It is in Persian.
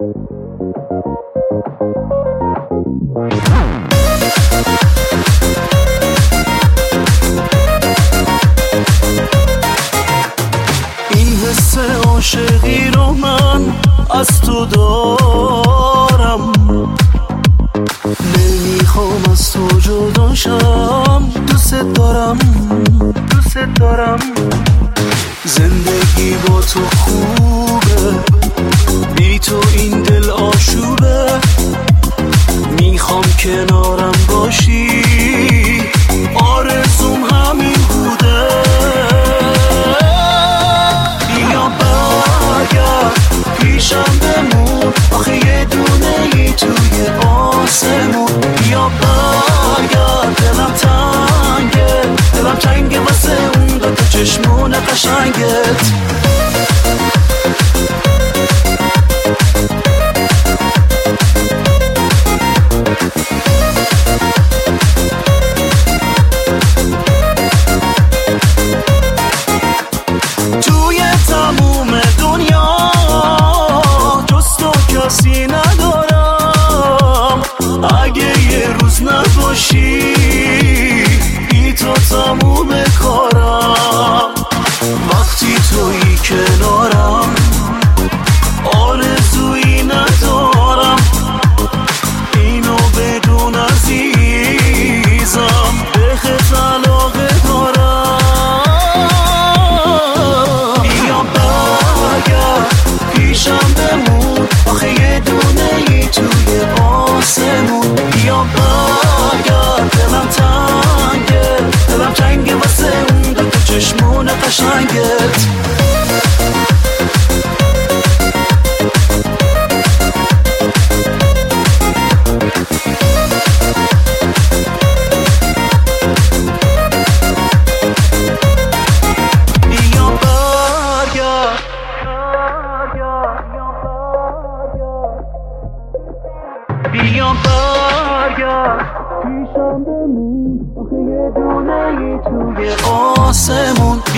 این حس عاشقی رو من از تو دارم، نمیخوام از تو جداشم. دوست دارم زندگی با تو خوبه، بی تو این دل آشوبه. میخوام کنارم باشی، آرزوم همین بوده. بیا برگرد پیشم بمون، آخه یه دونه ای توی آسمون. بیا برگرد دلم تنگه واسه اون دوتا چشمون قشنگت. توی تموم دنیا جز تو کسی ندارم، اگه یه روز نباشی بی تو تموم کارم. وقتی تویی کنارم آرزویی ندارم، اینو بدون عزیزم بهت علاقه دارم. بیا برگرد پیشم بمون، آخه یه دونه ای توی آسمون. بیا برگرد دلم تنگه واسه اون دوتا چشمون قشنگت. بیا برگرد پیشم بمون، آخه یه دونه ای توی آسمون.